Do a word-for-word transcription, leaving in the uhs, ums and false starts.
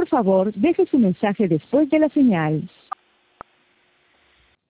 Por favor, deje su mensaje después de la señal.